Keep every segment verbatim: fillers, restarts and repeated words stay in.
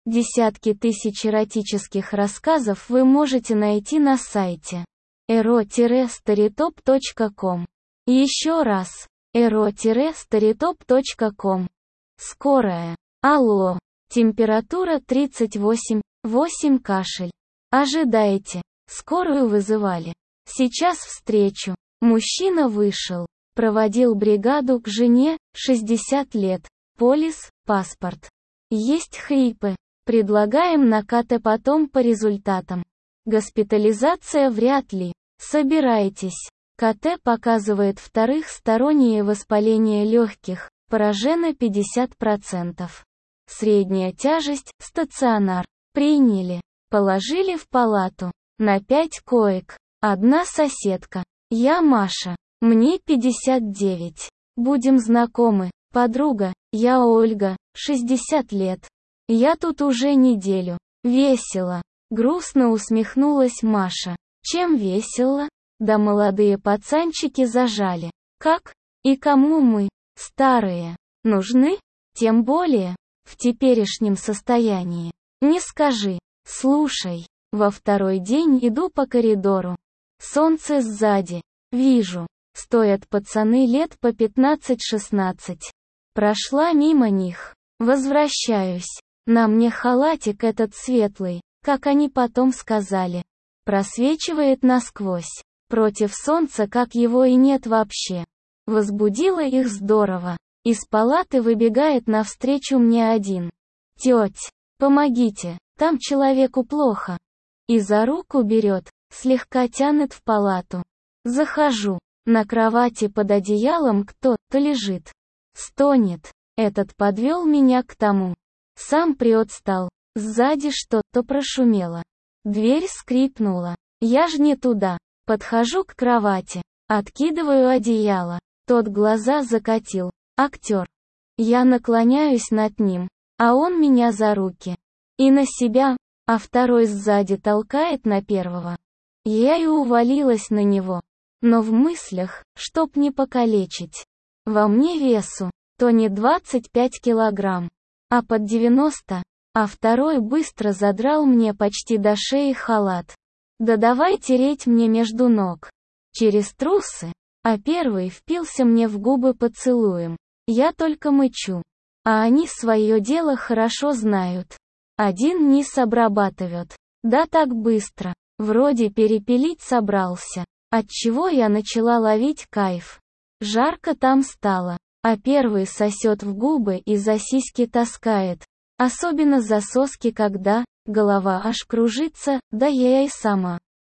Десятки тысяч эротических рассказов вы можете найти на сайте эро старитоп точка ком. Еще раз, эро старитоп точка ком. Скорая. Алло. Температура тридцать восемь и восемь, кашель. Ожидайте. Скорую вызывали. Сейчас встречу. Мужчина вышел. Проводил бригаду к жене, шестьдесят лет. Полис, паспорт. Есть хрипы. Предлагаем на КТ потом по результатам. Госпитализация вряд ли. Собирайтесь. КТ показывает вторых стороннее воспаление легких, поражено пятьдесят процентов. Средняя тяжесть, стационар. Приняли. Положили в палату. На пять коек. Одна соседка. Я Маша. Мне пятьдесят девять. Будем знакомы. Подруга. Я Ольга. шестьдесят лет. Я тут уже неделю. Весело. Грустно усмехнулась Маша. Чем весело? Да молодые пацанчики зажали. Как? И кому мы, старые, нужны? Тем более, в теперешнем состоянии. Не скажи. Слушай. Во второй день иду по коридору. Солнце сзади. Вижу. Стоят пацаны лет по пятнадцать-шестнадцать. Прошла мимо них. Возвращаюсь. На мне халатик этот светлый, как они потом сказали. Просвечивает насквозь. Против солнца как его и нет вообще. Возбудило их здорово. Из палаты выбегает навстречу мне один. Теть, помогите, там человеку плохо. И за руку берет, слегка тянет в палату. Захожу. На кровати под одеялом кто-то лежит. Стонет. Этот подвел меня к тому. Сам приотстал. Сзади что-то прошумело. Дверь скрипнула. Я ж не туда. Подхожу к кровати. Откидываю одеяло. Тот глаза закатил. Актер. Я наклоняюсь над ним. А он меня за руки. И на себя, а второй сзади толкает на первого. Я и увалилась на него. Но в мыслях, чтоб не покалечить. Во мне весу, то не двадцать пять килограмм, а под девяносто, а второй быстро задрал мне почти до шеи халат. Да давай тереть мне между ног. Через трусы, а первый впился мне в губы поцелуем. Я только мычу. А они свое дело хорошо знают. Один низ обрабатывают. Да так быстро. Вроде перепилить собрался. Отчего я начала ловить кайф. Жарко там стало, а первый сосет в губы и за сиськи таскает. Особенно за соски, когда голова аж кружится, да я и сама.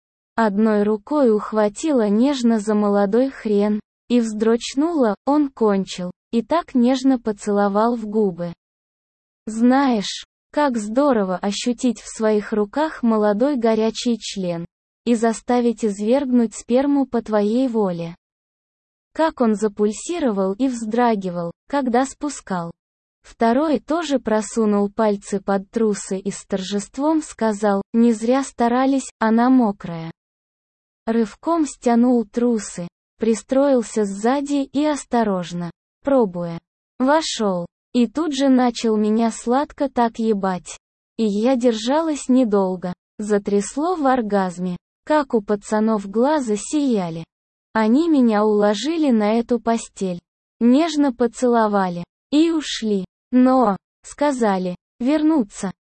Одной рукой ухватила нежно за молодой хрен, и вздрочнула, он кончил, и так нежно поцеловал в губы. Знаешь, как здорово ощутить в своих руках молодой горячий член. И заставить извергнуть сперму по твоей воле. Как он запульсировал и вздрагивал, когда спускал. Второй тоже просунул пальцы под трусы и с торжеством сказал, не зря старались, она мокрая. Рывком стянул трусы, пристроился сзади и осторожно, пробуя, вошел. И тут же начал меня сладко так ебать. И я держалась недолго, затрясло в оргазме. Как у пацанов глаза сияли. Они меня уложили на эту постель. Нежно поцеловали. И ушли. Но, сказали, вернуться.